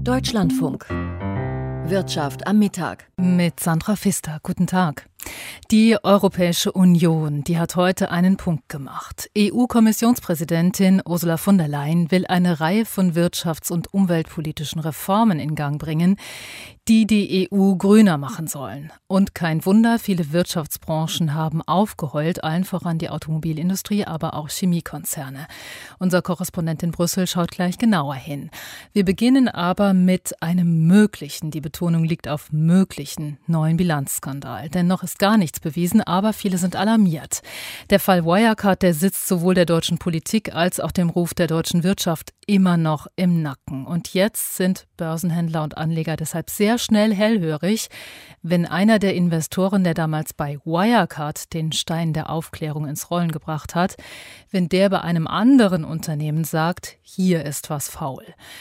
Deutschlandfunk. Wirtschaft am Mittag. Mit Sandra Pfister. Guten Tag. Die Europäische Union, die hat heute einen Punkt gemacht. EU-Kommissionspräsidentin Ursula von der Leyen will eine Reihe von wirtschafts- und umweltpolitischen Reformen in Gang bringen, die EU grüner machen sollen. Und kein Wunder, viele Wirtschaftsbranchen haben aufgeheult, allen voran die Automobilindustrie, aber auch Chemiekonzerne. Unser Korrespondent in Brüssel schaut gleich genauer hin. Wir beginnen aber mit einem möglichen, die Betonung liegt auf möglichen, neuen Bilanzskandal. Denn noch ist gar nichts bewiesen, aber viele sind alarmiert. Der Fall Wirecard, der sitzt sowohl der deutschen Politik als auch dem Ruf der deutschen Wirtschaft immer noch im Nacken. Und jetzt sind Börsenhändler und Anleger deshalb sehr schnell hellhörig, wenn einer der Investoren, der damals bei Wirecard den Stein der Aufklärung ins Rollen gebracht hat, wenn der bei einem anderen Unternehmen sagt, hier ist was faul.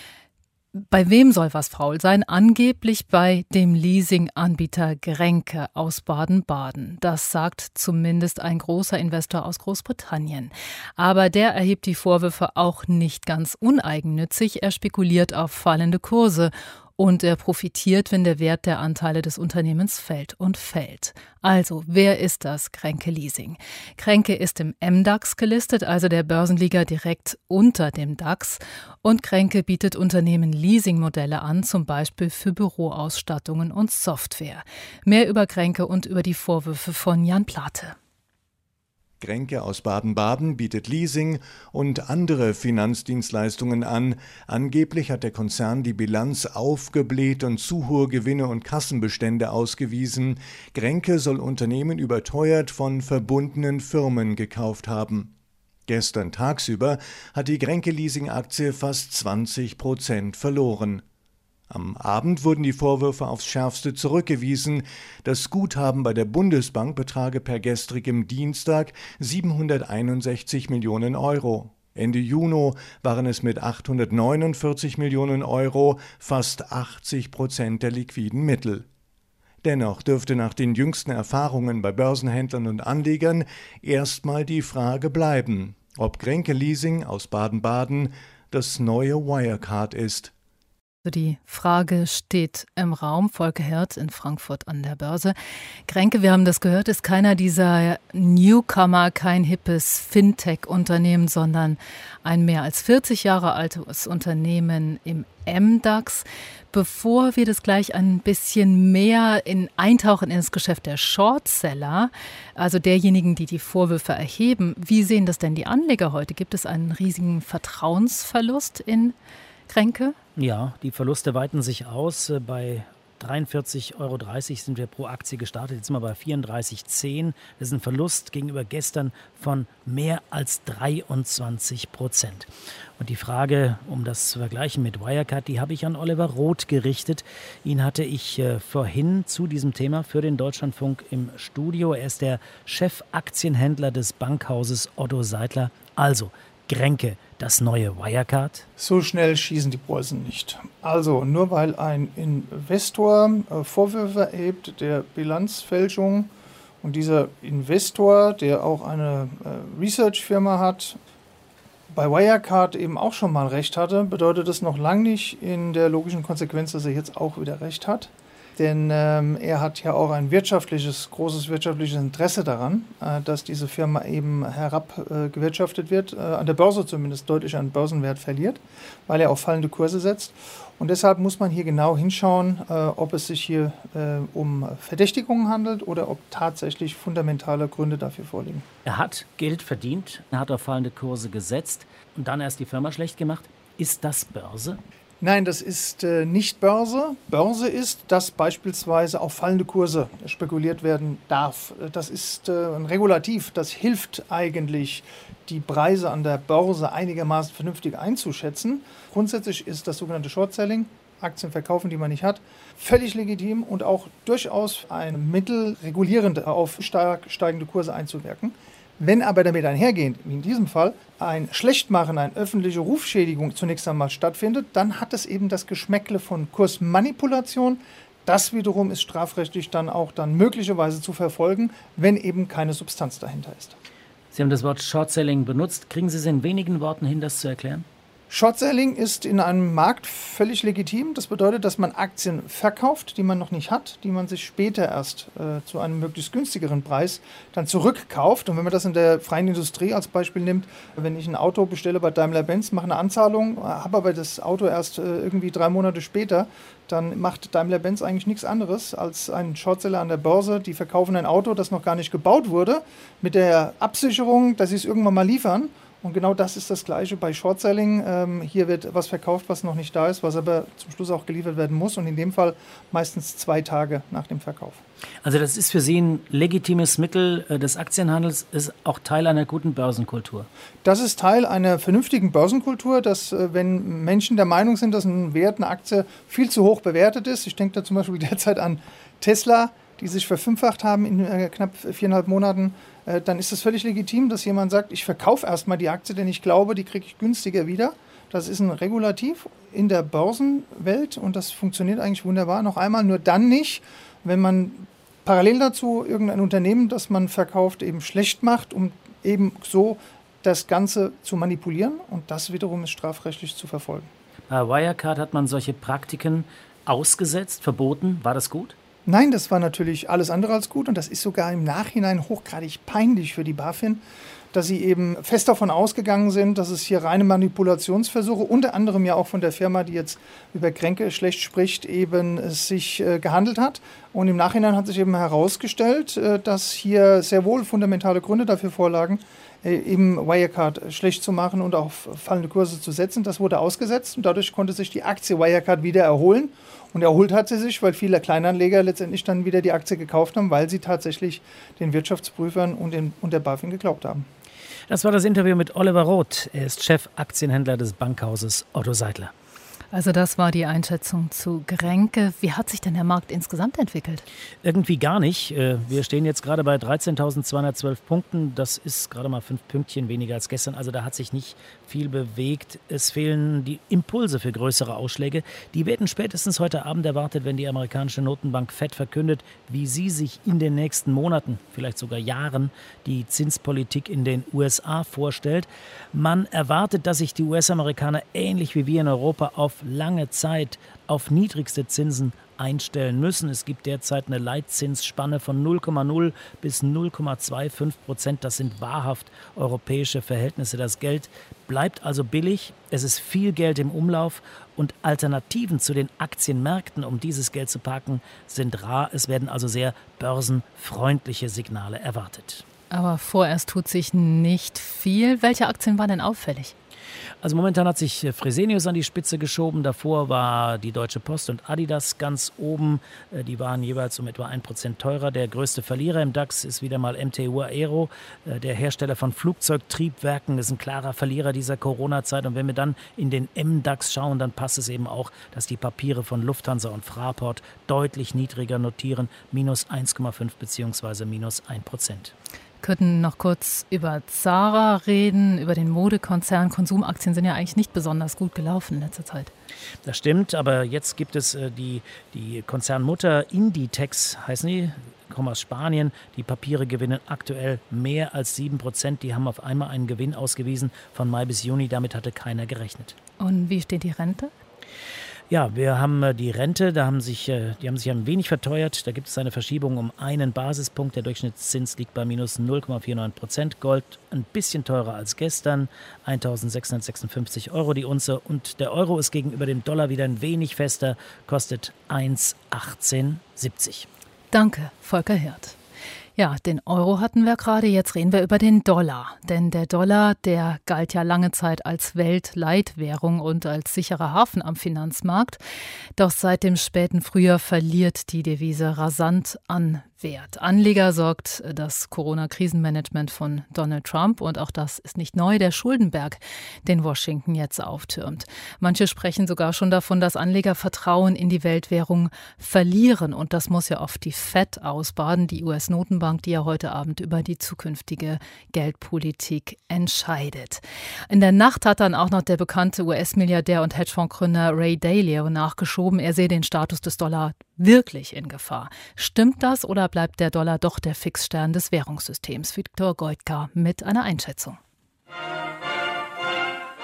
Bei wem soll was faul sein? Angeblich bei dem Leasinganbieter Grenke aus Baden-Baden. Das sagt zumindest ein großer Investor aus Großbritannien. Aber der erhebt die Vorwürfe auch nicht ganz uneigennützig. Er spekuliert auf fallende Kurse. Und er profitiert, wenn der Wert der Anteile des Unternehmens fällt und fällt. Also, wer ist das Grenke Leasing? Grenke ist im MDAX gelistet, also der Börsenliga direkt unter dem DAX. Und Grenke bietet Unternehmen Leasingmodelle an, zum Beispiel für Büroausstattungen und Software. Mehr über Grenke und über die Vorwürfe von Jan Plate. Grenke aus Baden-Baden bietet Leasing und andere Finanzdienstleistungen an. Angeblich hat der Konzern die Bilanz aufgebläht und zu hohe Gewinne und Kassenbestände ausgewiesen. Grenke soll Unternehmen überteuert von verbundenen Firmen gekauft haben. Gestern tagsüber hat die Grenke-Leasing-Aktie fast 20% verloren. Am Abend wurden die Vorwürfe aufs Schärfste zurückgewiesen. Das Guthaben bei der Bundesbank betrage per gestrigem Dienstag 761 Millionen Euro. Ende Juni waren es mit 849 Millionen Euro fast 80% der liquiden Mittel. Dennoch dürfte nach den jüngsten Erfahrungen bei Börsenhändlern und Anlegern erstmal die Frage bleiben, ob Grenke Leasing aus Baden-Baden das neue Wirecard ist. Die Frage steht im Raum. Volker Hirt in Frankfurt an der Börse. Grenke, wir haben das gehört, ist keiner dieser Newcomer, kein hippes Fintech-Unternehmen, sondern ein mehr als 40 Jahre altes Unternehmen im MDAX. Bevor wir das gleich ein bisschen mehr eintauchen in das Geschäft der Shortseller, also derjenigen, die die Vorwürfe erheben, wie sehen das denn die Anleger heute? Gibt es einen riesigen Vertrauensverlust in Grenke? Ja, die Verluste weiten sich aus. Bei 43,30 Euro sind wir pro Aktie gestartet. Jetzt sind wir bei 34,10 €. Das ist ein Verlust gegenüber gestern von mehr als 23%. Und die Frage, um das zu vergleichen mit Wirecard, die habe ich an Oliver Roth gerichtet. Ihn hatte ich vorhin zu diesem Thema für den Deutschlandfunk im Studio. Er ist der Chefaktienhändler des Bankhauses Otto Seidler. Also, Grenke, das neue Wirecard? So schnell schießen die Börsen nicht. Also nur weil ein Investor Vorwürfe erhebt der Bilanzfälschung und dieser Investor, der auch eine Research-Firma hat, bei Wirecard eben auch schon mal Recht hatte, bedeutet das noch lange nicht in der logischen Konsequenz, dass er jetzt auch wieder Recht hat. Denn er hat ja auch ein großes wirtschaftliches Interesse daran, dass diese Firma eben herabgewirtschaftet wird, an der Börse zumindest deutlich an Börsenwert verliert, weil er auf fallende Kurse setzt. Und deshalb muss man hier genau hinschauen, ob es sich hier um Verdächtigungen handelt oder ob tatsächlich fundamentale Gründe dafür vorliegen. Er hat Geld verdient, er hat auf fallende Kurse gesetzt und dann erst die Firma schlecht gemacht. Ist das Börse? Nein, das ist nicht Börse. Börse ist, dass beispielsweise auf fallende Kurse spekuliert werden darf. Das ist ein Regulativ, das hilft eigentlich, die Preise an der Börse einigermaßen vernünftig einzuschätzen. Grundsätzlich ist das sogenannte Short-Selling, Aktien verkaufen, die man nicht hat, völlig legitim und auch durchaus ein Mittel, regulierend auf stark steigende Kurse einzuwirken. Wenn aber damit einhergehend, wie in diesem Fall, ein Schlechtmachen, eine öffentliche Rufschädigung zunächst einmal stattfindet, dann hat es eben das Geschmäckle von Kursmanipulation. Das wiederum ist strafrechtlich dann möglicherweise zu verfolgen, wenn eben keine Substanz dahinter ist. Sie haben das Wort Short-Selling benutzt. Kriegen Sie es in wenigen Worten hin, das zu erklären? Short-Selling ist in einem Markt völlig legitim. Das bedeutet, dass man Aktien verkauft, die man noch nicht hat, die man sich später erst zu einem möglichst günstigeren Preis dann zurückkauft. Und wenn man das in der freien Industrie als Beispiel nimmt, wenn ich ein Auto bestelle bei Daimler-Benz, mache eine Anzahlung, habe aber das Auto erst irgendwie 3 Monate später, dann macht Daimler-Benz eigentlich nichts anderes als ein Shortseller an der Börse. Die verkaufen ein Auto, das noch gar nicht gebaut wurde, mit der Absicherung, dass sie es irgendwann mal liefern. Und genau das ist das Gleiche bei Short-Selling. Hier wird was verkauft, was noch nicht da ist, was aber zum Schluss auch geliefert werden muss. Und in dem Fall meistens 2 Tage nach dem Verkauf. Also das ist für Sie ein legitimes Mittel des Aktienhandels, ist auch Teil einer guten Börsenkultur? Das ist Teil einer vernünftigen Börsenkultur, dass wenn Menschen der Meinung sind, dass ein Wert, eine Aktie viel zu hoch bewertet ist, ich denke da zum Beispiel derzeit an Tesla, die sich verfünffacht haben in knapp 4,5 Monaten, dann ist es völlig legitim, dass jemand sagt, ich verkaufe erstmal die Aktie, denn ich glaube, die kriege ich günstiger wieder. Das ist ein Regulativ in der Börsenwelt und das funktioniert eigentlich wunderbar. Noch einmal, nur dann nicht, wenn man parallel dazu irgendein Unternehmen, das man verkauft, eben schlecht macht, um eben so das Ganze zu manipulieren. Und das wiederum ist strafrechtlich zu verfolgen. Bei Wirecard hat man solche Praktiken ausgesetzt, verboten. War das gut? Nein, das war natürlich alles andere als gut und das ist sogar im Nachhinein hochgradig peinlich für die BaFin, dass sie eben fest davon ausgegangen sind, dass es hier reine Manipulationsversuche, unter anderem ja auch von der Firma, die jetzt über Kränke schlecht spricht, eben sich gehandelt hat. Und im Nachhinein hat sich eben herausgestellt, dass hier sehr wohl fundamentale Gründe dafür vorlagen, eben Wirecard schlecht zu machen und auf fallende Kurse zu setzen. Das wurde ausgesetzt und dadurch konnte sich die Aktie Wirecard wieder erholen. Und erholt hat sie sich, weil viele Kleinanleger letztendlich dann wieder die Aktie gekauft haben, weil sie tatsächlich den Wirtschaftsprüfern und der BaFin geglaubt haben. Das war das Interview mit Oliver Roth. Er ist Chefaktienhändler des Bankhauses Otto Seidler. Also das war die Einschätzung zu Grenke. Wie hat sich denn der Markt insgesamt entwickelt? Irgendwie gar nicht. Wir stehen jetzt gerade bei 13.212 Punkten. Das ist gerade mal 5 Pünktchen weniger als gestern. Also da hat sich nicht viel bewegt. Es fehlen die Impulse für größere Ausschläge. Die werden spätestens heute Abend erwartet, wenn die amerikanische Notenbank Fed verkündet, wie sie sich in den nächsten Monaten, vielleicht sogar Jahren, die Zinspolitik in den USA vorstellt. Man erwartet, dass sich die US-Amerikaner ähnlich wie wir in Europa auf lange Zeit auf niedrigste Zinsen einstellen müssen. Es gibt derzeit eine Leitzinsspanne von 0,0 bis 0,25%. Das sind wahrhaft europäische Verhältnisse. Das Geld bleibt also billig. Es ist viel Geld im Umlauf und Alternativen zu den Aktienmärkten, um dieses Geld zu parken, sind rar. Es werden also sehr börsenfreundliche Signale erwartet. Aber vorerst tut sich nicht viel. Welche Aktien waren denn auffällig? Also momentan hat sich Fresenius an die Spitze geschoben. Davor war die Deutsche Post und Adidas ganz oben. Die waren jeweils um etwa 1% teurer. Der größte Verlierer im DAX ist wieder mal MTU Aero. Der Hersteller von Flugzeugtriebwerken ist ein klarer Verlierer dieser Corona-Zeit. Und wenn wir dann in den MDAX schauen, dann passt es eben auch, dass die Papiere von Lufthansa und Fraport deutlich niedriger notieren. Minus 1,5 bzw. minus 1%. Könnten noch kurz über Zara reden, über den Modekonzern. Konsumaktien sind ja eigentlich nicht besonders gut gelaufen in letzter Zeit. Das stimmt, aber jetzt gibt es die Konzernmutter Inditex, heißen die, kommen aus Spanien. Die Papiere gewinnen aktuell mehr als 7%. Die haben auf einmal einen Gewinn ausgewiesen von Mai bis Juni. Damit hatte keiner gerechnet. Und wie steht die Rente? Ja, wir haben die Rente, die haben sich ein wenig verteuert. Da gibt es eine Verschiebung um 1 Basispunkt. Der Durchschnittszins liegt bei minus 0,49%. Gold ein bisschen teurer als gestern, 1.656 € die Unze. Und der Euro ist gegenüber dem Dollar wieder ein wenig fester, kostet 1,1870. Danke, Volker Hirt. Ja, den Euro hatten wir gerade, jetzt reden wir über den Dollar. Denn der Dollar, der galt ja lange Zeit als Weltleitwährung und als sicherer Hafen am Finanzmarkt. Doch seit dem späten Frühjahr verliert die Devise rasant an Wert. Anleger sorgt das Corona-Krisenmanagement von Donald Trump und auch das ist nicht neu, der Schuldenberg, den Washington jetzt auftürmt. Manche sprechen sogar schon davon, dass Anleger Vertrauen in die Weltwährung verlieren und das muss ja oft die Fed ausbaden, die US-Notenbank, die ja heute Abend über die zukünftige Geldpolitik entscheidet. In der Nacht hat dann auch noch der bekannte US-Milliardär und Hedgefondsgründer Ray Dalio nachgeschoben, er sehe den Status des Dollar wirklich in Gefahr. Stimmt das oder bleibt der Dollar doch der Fixstern des Währungssystems? Viktor Goitka mit einer Einschätzung.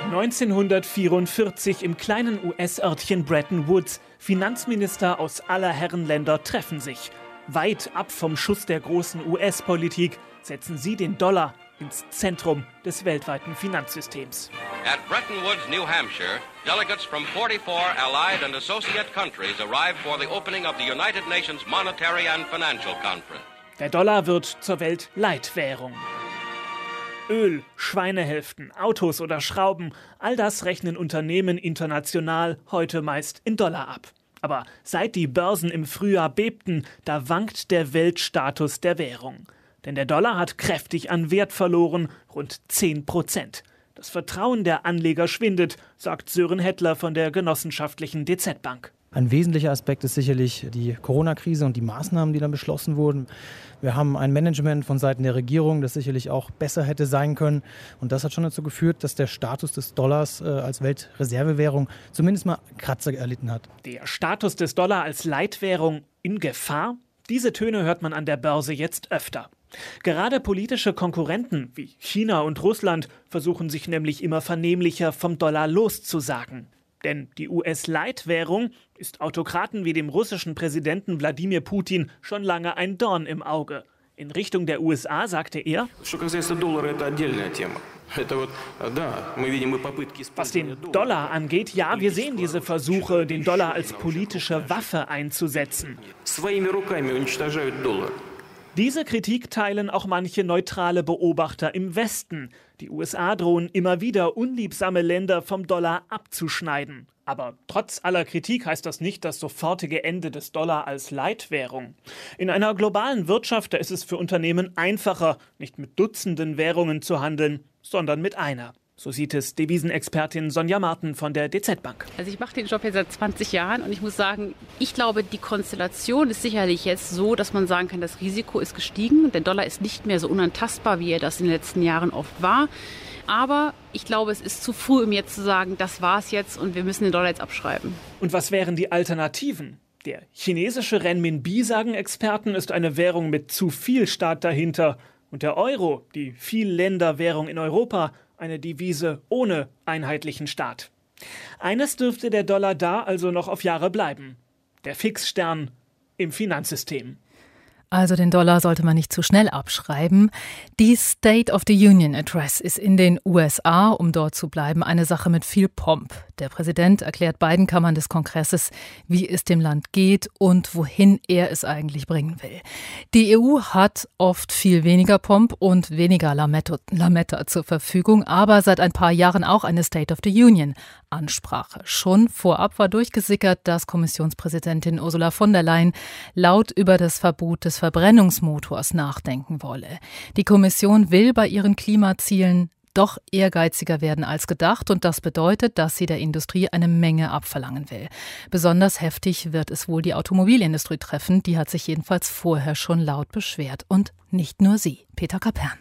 1944 im kleinen US-Örtchen Bretton Woods. Finanzminister aus aller Herren Länder treffen sich. Weit ab vom Schuss der großen US-Politik setzen sie den Dollar ins Zentrum des weltweiten Finanzsystems. At Bretton Woods, New Hampshire, delegates from 44 allied and associate countries arrived for the opening of the United Nations Monetary and Financial Conference. Der Dollar wird zur Weltleitwährung. Öl, Schweinehälften, Autos oder Schrauben, all das rechnen Unternehmen international heute meist in Dollar ab. Aber seit die Börsen im Frühjahr bebten, da wankt der Weltstatus der Währung. Denn der Dollar hat kräftig an Wert verloren, rund 10%. Das Vertrauen der Anleger schwindet, sagt Sören Hettler von der genossenschaftlichen DZ Bank. Ein wesentlicher Aspekt ist sicherlich die Corona-Krise und die Maßnahmen, die dann beschlossen wurden. Wir haben ein Management von Seiten der Regierung, das sicherlich auch besser hätte sein können. Und das hat schon dazu geführt, dass der Status des Dollars als Weltreservewährung zumindest mal Kratzer erlitten hat. Der Status des Dollar als Leitwährung in Gefahr? Diese Töne hört man an der Börse jetzt öfter. Gerade politische Konkurrenten wie China und Russland versuchen sich nämlich immer vernehmlicher vom Dollar loszusagen. Denn die US-Leitwährung ist Autokraten wie dem russischen Präsidenten Wladimir Putin schon lange ein Dorn im Auge. In Richtung der USA sagte er, was den Dollar angeht, ja, wir sehen diese Versuche, den Dollar als politische Waffe einzusetzen. Diese Kritik teilen auch manche neutrale Beobachter im Westen. Die USA drohen immer wieder, unliebsame Länder vom Dollar abzuschneiden. Aber trotz aller Kritik heißt das nicht das sofortige Ende des Dollar als Leitwährung. In einer globalen Wirtschaft, da ist es für Unternehmen einfacher, nicht mit Dutzenden Währungen zu handeln, sondern mit einer. So sieht es Devisenexpertin Sonja Marten von der DZ Bank. Also ich mache den Job jetzt seit 20 Jahren und ich muss sagen, ich glaube, die Konstellation ist sicherlich jetzt so, dass man sagen kann, das Risiko ist gestiegen. Der Dollar ist nicht mehr so unantastbar, wie er das in den letzten Jahren oft war. Aber ich glaube, es ist zu früh, um jetzt zu sagen, das war's jetzt und wir müssen den Dollar jetzt abschreiben. Und was wären die Alternativen? Der chinesische Renminbi, sagen Experten, ist eine Währung mit zu viel Staat dahinter. Und der Euro, die Viel-Länder-Währung in Europa, eine Devise ohne einheitlichen Staat. Eines dürfte der Dollar da also noch auf Jahre bleiben. Der Fixstern im Finanzsystem. Also den Dollar sollte man nicht zu schnell abschreiben. Die State of the Union Address ist in den USA, um dort zu bleiben, eine Sache mit viel Pomp. Der Präsident erklärt beiden Kammern des Kongresses, wie es dem Land geht und wohin er es eigentlich bringen will. Die EU hat oft viel weniger Pomp und weniger Lametta zur Verfügung, aber seit ein paar Jahren auch eine State of the Union Ansprache. Schon vorab war durchgesickert, dass Kommissionspräsidentin Ursula von der Leyen laut über das Verbot des Verbrennungsmotors nachdenken wolle. Die Kommission will bei ihren Klimazielen doch ehrgeiziger werden als gedacht und das bedeutet, dass sie der Industrie eine Menge abverlangen will. Besonders heftig wird es wohl die Automobilindustrie treffen, die hat sich jedenfalls vorher schon laut beschwert und nicht nur sie. Peter Kapern.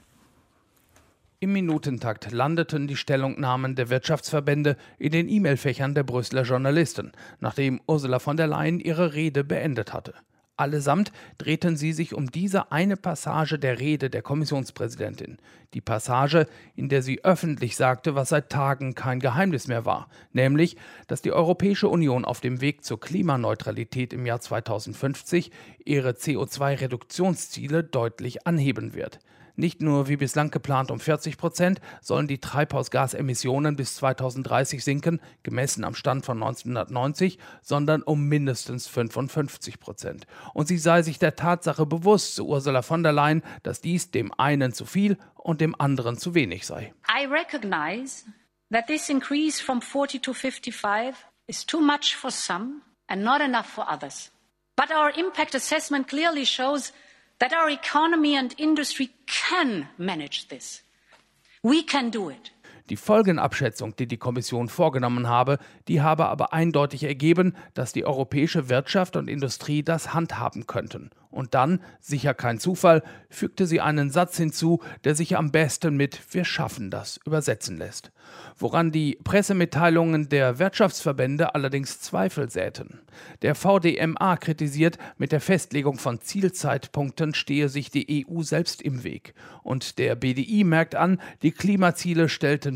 Im Minutentakt landeten die Stellungnahmen der Wirtschaftsverbände in den E-Mail-Fächern der Brüsseler Journalisten, nachdem Ursula von der Leyen ihre Rede beendet hatte. Allesamt drehten sie sich um diese eine Passage der Rede der Kommissionspräsidentin. Die Passage, in der sie öffentlich sagte, was seit Tagen kein Geheimnis mehr war, nämlich, dass die Europäische Union auf dem Weg zur Klimaneutralität im Jahr 2050 ihre CO2-Reduktionsziele deutlich anheben wird. Nicht nur wie bislang geplant um 40% sollen die Treibhausgasemissionen bis 2030 sinken, gemessen am Stand von 1990, sondern um mindestens 55%. Und sie sei sich der Tatsache bewusst, so Ursula von der Leyen, dass dies dem einen zu viel und dem anderen zu wenig sei. I recognize that this increase from 40 to 55 is too much for some and not enough for others. But our impact assessment clearly shows that our economy and industry can manage this. We can do it. Die Folgenabschätzung, die die Kommission vorgenommen habe, die habe aber eindeutig ergeben, dass die europäische Wirtschaft und Industrie das handhaben könnten. Und dann, sicher kein Zufall, fügte sie einen Satz hinzu, der sich am besten mit „Wir schaffen das" übersetzen lässt. Woran die Pressemitteilungen der Wirtschaftsverbände allerdings Zweifel säten. Der VDMA kritisiert, mit der Festlegung von Zielzeitpunkten stehe sich die EU selbst im Weg. Und der BDI merkt an, die Klimaziele stellten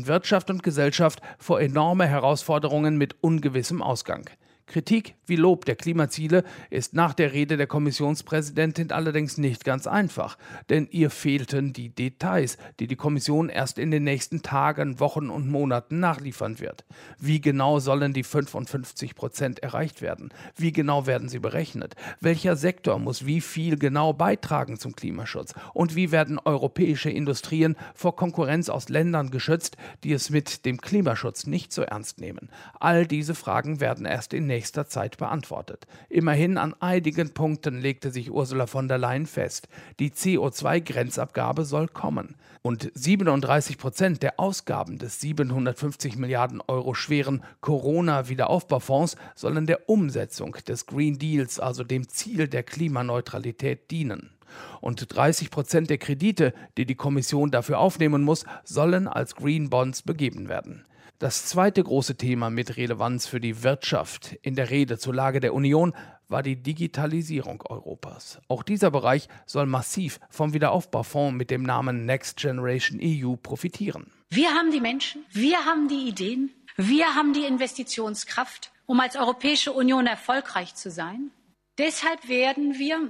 stehen Wirtschaft und Gesellschaft vor enorme Herausforderungen mit ungewissem Ausgang. Kritik wie Lob der Klimaziele ist nach der Rede der Kommissionspräsidentin allerdings nicht ganz einfach, denn ihr fehlten die Details, die die Kommission erst in den nächsten Tagen, Wochen und Monaten nachliefern wird. Wie genau sollen die 55% erreicht werden? Wie genau werden sie berechnet? Welcher Sektor muss wie viel genau beitragen zum Klimaschutz? Und wie werden europäische Industrien vor Konkurrenz aus Ländern geschützt, die es mit dem Klimaschutz nicht so ernst nehmen? All diese Fragen werden erst in nächster Zeit beantwortet. Immerhin an einigen Punkten legte sich Ursula von der Leyen fest. Die CO2-Grenzabgabe soll kommen. Und 37% der Ausgaben des 750 Milliarden Euro schweren Corona-Wiederaufbaufonds sollen der Umsetzung des Green Deals, also dem Ziel der Klimaneutralität, dienen. Und 30% der Kredite, die die Kommission dafür aufnehmen muss, sollen als Green Bonds begeben werden. Das zweite große Thema mit Relevanz für die Wirtschaft in der Rede zur Lage der Union war die Digitalisierung Europas. Auch dieser Bereich soll massiv vom Wiederaufbaufonds mit dem Namen Next Generation EU profitieren. Wir haben die Menschen, wir haben die Ideen, wir haben die Investitionskraft, um als Europäische Union erfolgreich zu sein. Deshalb werden wir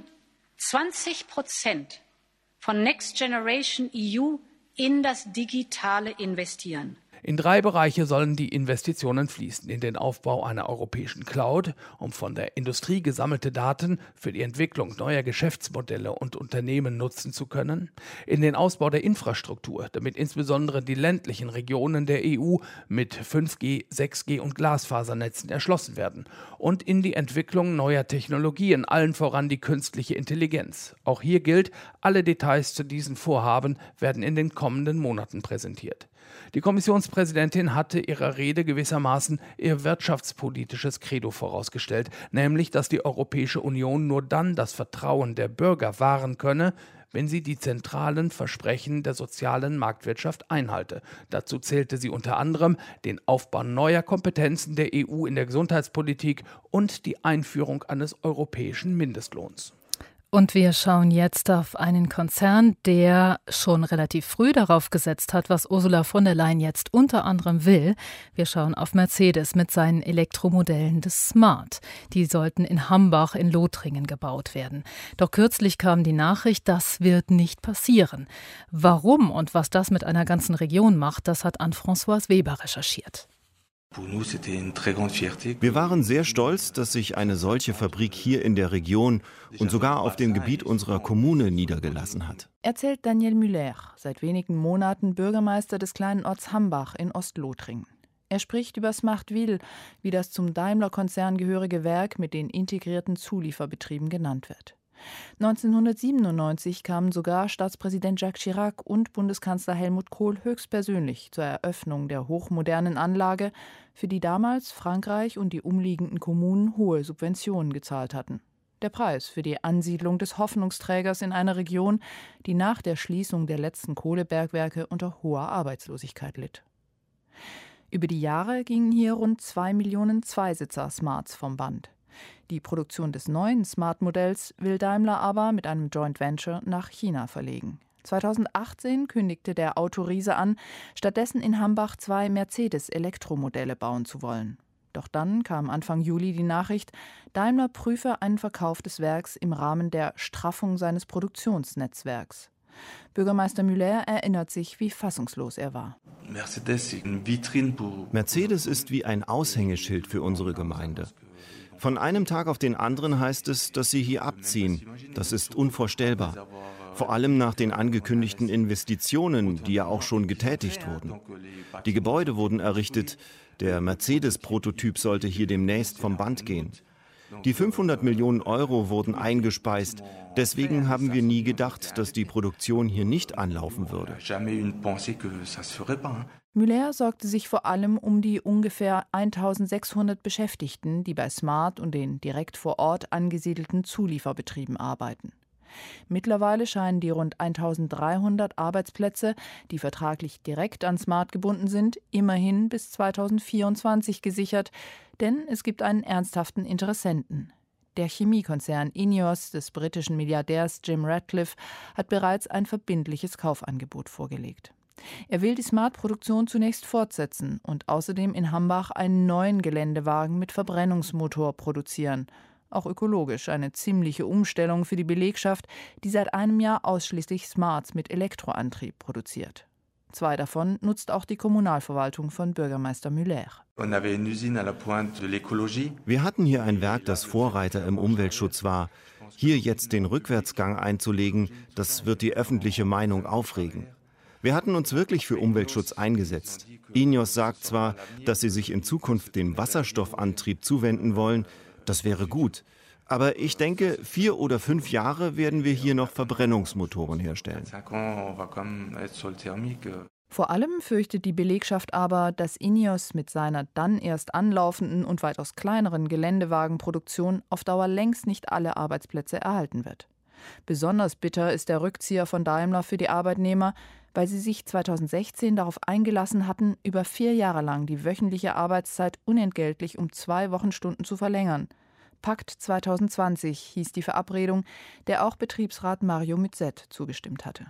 20% von Next Generation EU in das Digitale investieren. In 3 Bereiche sollen die Investitionen fließen: in den Aufbau einer europäischen Cloud, um von der Industrie gesammelte Daten für die Entwicklung neuer Geschäftsmodelle und Unternehmen nutzen zu können, in den Ausbau der Infrastruktur, damit insbesondere die ländlichen Regionen der EU mit 5G, 6G und Glasfasernetzen erschlossen werden, und in die Entwicklung neuer Technologien, allen voran die künstliche Intelligenz. Auch hier gilt, alle Details zu diesen Vorhaben werden in den kommenden Monaten präsentiert. Die Kommissionspräsidentin hatte ihrer Rede gewissermaßen ihr wirtschaftspolitisches Credo vorausgestellt, nämlich, dass die Europäische Union nur dann das Vertrauen der Bürger wahren könne, wenn sie die zentralen Versprechen der sozialen Marktwirtschaft einhalte. Dazu zählte sie unter anderem den Aufbau neuer Kompetenzen der EU in der Gesundheitspolitik und die Einführung eines europäischen Mindestlohns. Und wir schauen jetzt auf einen Konzern, der schon relativ früh darauf gesetzt hat, was Ursula von der Leyen jetzt unter anderem will. Wir schauen auf Mercedes mit seinen Elektromodellen des Smart. Die sollten in Hambach in Lothringen gebaut werden. Doch kürzlich kam die Nachricht, das wird nicht passieren. Warum und was das mit einer ganzen Region macht, das hat Anne-Françoise Weber recherchiert. Wir waren sehr stolz, dass sich eine solche Fabrik hier in der Region und sogar auf dem Gebiet unserer Kommune niedergelassen hat. Erzählt Daniel Müller, seit wenigen Monaten Bürgermeister des kleinen Orts Hambach in Ostlothringen. Er spricht über Smartville, wie das zum Daimler-Konzern gehörige Werk mit den integrierten Zulieferbetrieben genannt wird. 1997 kamen sogar Staatspräsident Jacques Chirac und Bundeskanzler Helmut Kohl höchstpersönlich zur Eröffnung der hochmodernen Anlage, für die damals Frankreich und die umliegenden Kommunen hohe Subventionen gezahlt hatten. Der Preis für die Ansiedlung des Hoffnungsträgers in einer Region, die nach der Schließung der letzten Kohlebergwerke unter hoher Arbeitslosigkeit litt. Über die Jahre gingen hier rund 2 Millionen Zweisitzer-Smarts vom Band. Die Produktion des neuen Smart-Modells will Daimler aber mit einem Joint Venture nach China verlegen. 2018 kündigte der Autoriese an, stattdessen in Hambach 2 Mercedes-Elektromodelle bauen zu wollen. Doch dann kam Anfang Juli die Nachricht, Daimler prüfe einen Verkauf des Werks im Rahmen der Straffung seines Produktionsnetzwerks. Bürgermeister Müller erinnert sich, wie fassungslos er war. Mercedes ist wie ein Aushängeschild für unsere Gemeinde. Von einem Tag auf den anderen heißt es, dass sie hier abziehen. Das ist unvorstellbar. Vor allem nach den angekündigten Investitionen, die ja auch schon getätigt wurden. Die Gebäude wurden errichtet. Der Mercedes-Prototyp sollte hier demnächst vom Band gehen. Die 500 Millionen Euro wurden eingespeist. Deswegen haben wir nie gedacht, dass die Produktion hier nicht anlaufen würde. Müller sorgte sich vor allem um die ungefähr 1600 Beschäftigten, die bei Smart und den direkt vor Ort angesiedelten Zulieferbetrieben arbeiten. Mittlerweile scheinen die rund 1300 Arbeitsplätze, die vertraglich direkt an Smart gebunden sind, immerhin bis 2024 gesichert, denn es gibt einen ernsthaften Interessenten. Der Chemiekonzern INEOS des britischen Milliardärs Jim Ratcliffe hat bereits ein verbindliches Kaufangebot vorgelegt. Er will die Smart-Produktion zunächst fortsetzen und außerdem in Hambach einen neuen Geländewagen mit Verbrennungsmotor produzieren. Auch ökologisch eine ziemliche Umstellung für die Belegschaft, die seit einem Jahr ausschließlich Smarts mit Elektroantrieb produziert. 2 davon nutzt auch die Kommunalverwaltung von Bürgermeister Müller. Wir hatten hier ein Werk, das Vorreiter im Umweltschutz war. Hier jetzt den Rückwärtsgang einzulegen, das wird die öffentliche Meinung aufregen. Wir hatten uns wirklich für Umweltschutz eingesetzt. INEOS sagt zwar, dass sie sich in Zukunft dem Wasserstoffantrieb zuwenden wollen. Das wäre gut. Aber ich denke, 4 oder 5 Jahre werden wir hier noch Verbrennungsmotoren herstellen. Vor allem fürchtet die Belegschaft aber, dass INEOS mit seiner dann erst anlaufenden und weitaus kleineren Geländewagenproduktion auf Dauer längst nicht alle Arbeitsplätze erhalten wird. Besonders bitter ist der Rückzieher von Daimler für die Arbeitnehmer, weil sie sich 2016 darauf eingelassen hatten, über 4 Jahre lang die wöchentliche Arbeitszeit unentgeltlich um 2 Wochenstunden zu verlängern. Pakt 2020 hieß die Verabredung, der auch Betriebsrat Mario Mützet zugestimmt hatte.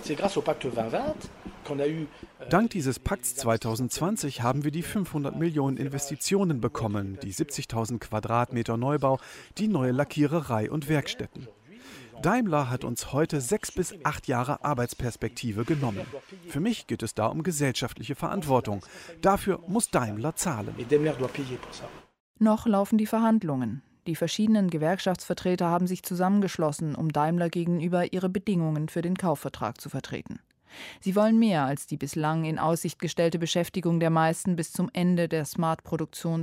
Dank dieses Pakts 2020 haben wir die 500 Millionen Investitionen bekommen, die 70.000 Quadratmeter Neubau, die neue Lackiererei und Werkstätten. Daimler hat uns heute 6 bis 8 Jahre Arbeitsperspektive genommen. Für mich geht es da um gesellschaftliche Verantwortung. Dafür muss Daimler zahlen. Noch laufen die Verhandlungen. Die verschiedenen Gewerkschaftsvertreter haben sich zusammengeschlossen, um Daimler gegenüber ihre Bedingungen für den Kaufvertrag zu vertreten. Sie wollen mehr als die bislang in Aussicht gestellte Beschäftigung der meisten bis zum Ende der Smart-Produktion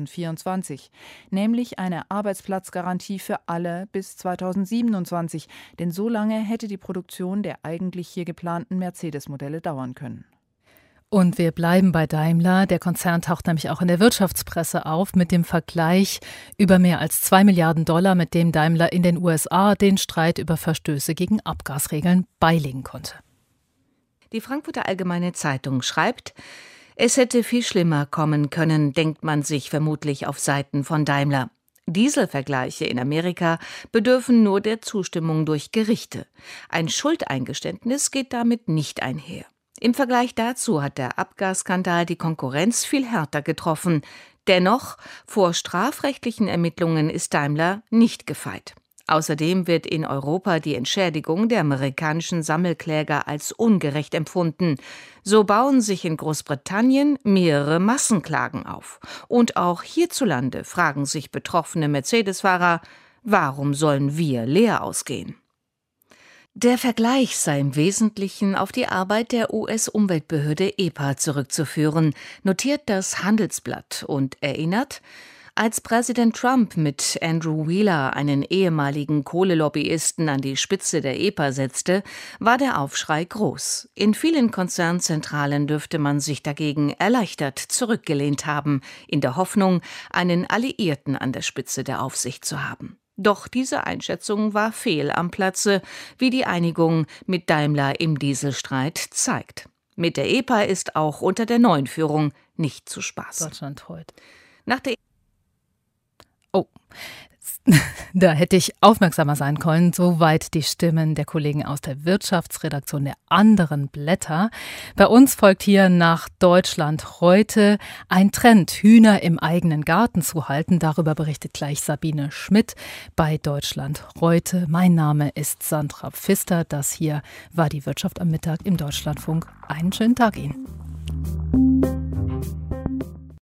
2024, nämlich eine Arbeitsplatzgarantie für alle bis 2027, denn so lange hätte die Produktion der eigentlich hier geplanten Mercedes-Modelle dauern können. Und wir bleiben bei Daimler. Der Konzern taucht nämlich auch in der Wirtschaftspresse auf mit dem Vergleich über mehr als $2 Milliarden, mit dem Daimler in den USA den Streit über Verstöße gegen Abgasregeln beilegen konnte. Die Frankfurter Allgemeine Zeitung schreibt, es hätte viel schlimmer kommen können, denkt man sich vermutlich auf Seiten von Daimler. Dieselvergleiche in Amerika bedürfen nur der Zustimmung durch Gerichte. Ein Schuldeingeständnis geht damit nicht einher. Im Vergleich dazu hat der Abgasskandal die Konkurrenz viel härter getroffen. Dennoch, vor strafrechtlichen Ermittlungen ist Daimler nicht gefeit. Außerdem wird in Europa die Entschädigung der amerikanischen Sammelkläger als ungerecht empfunden. So bauen sich in Großbritannien mehrere Massenklagen auf. Und auch hierzulande fragen sich betroffene Mercedes-Fahrer, warum sollen wir leer ausgehen? Der Vergleich sei im Wesentlichen auf die Arbeit der US-Umweltbehörde EPA zurückzuführen, notiert das Handelsblatt und erinnert, als Präsident Trump mit Andrew Wheeler einen ehemaligen Kohlelobbyisten an die Spitze der EPA setzte, war der Aufschrei groß. In vielen Konzernzentralen dürfte man sich dagegen erleichtert zurückgelehnt haben, in der Hoffnung, einen Alliierten an der Spitze der Aufsicht zu haben. Doch diese Einschätzung war fehl am Platze, wie die Einigung mit Daimler im Dieselstreit zeigt. Mit der EPA ist auch unter der neuen Führung nicht zu spaßen. Deutschland heute. Nach der Da hätte ich aufmerksamer sein können. Soweit die Stimmen der Kollegen aus der Wirtschaftsredaktion der anderen Blätter. Bei uns folgt hier nach Deutschland heute ein Trend, Hühner im eigenen Garten zu halten. Darüber berichtet gleich Sabine Schmidt bei Deutschland heute. Mein Name ist Sandra Pfister. Das hier war die Wirtschaft am Mittag im Deutschlandfunk. Einen schönen Tag Ihnen.